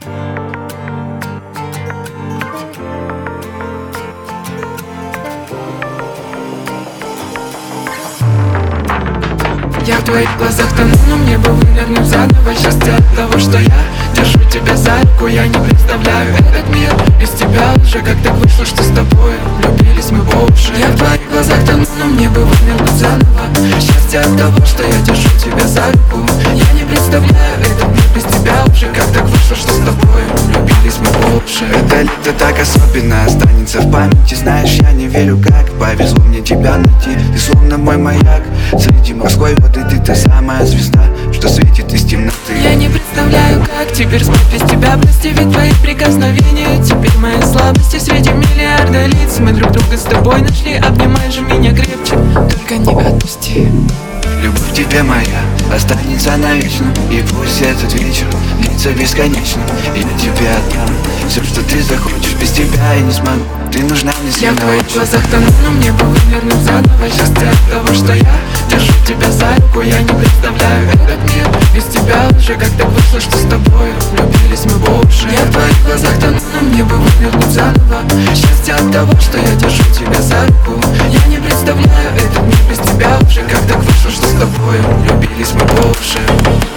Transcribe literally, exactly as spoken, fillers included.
Я в твоих глазах тону, но мне бы вынырнуть заново. Счастье от того, что я держу тебя за руку. Я не представляю этот мир без тебя уже. Как так вышло, что с тобой влюбились мы по уши. Я в твоих глазах тону, но мне бы вынырнуть заново. Счастье от того, что я держу тебя за руку. Я не представляю этот мир без тебя уже. Как так вышло, что с тобой влюбились мы по уши. Это лето так особенно останется в памяти. Знаешь, я не верю, как повезло мне тебя найти. Ты словно мой маяк среди морской воды. Ты та самая звезда, что светит из темноты. Я не представляю, как теперь спать без тебя. Прости, ведь твои прикосновения теперь мои слабости. Среди миллиарда лиц мы друг друга с тобой нашли. Обнимай же меня крепче, только не отпусти. Любовь тебе моя останется навечно. И пусть этот вечер длится бесконечно. Я тебе отдам все, что ты захочешь. Без тебя я не смогу, ты нужна мне Я в твоих очень. глазах тону, но мне бы вынырнуть заново. Счастье от того, что я держу тебя за руку. Я не представляю этот мир без тебя уже. Как так вышло, что с тобой влюбились мы по уши. Я в твоих глазах тону, но мне бы вынырнуть заново. Счастье от того, что я держу тебя за руку. Я не представляю этот мир без тебя уже. Как так вышло, что с тобой влюбились мы по уши.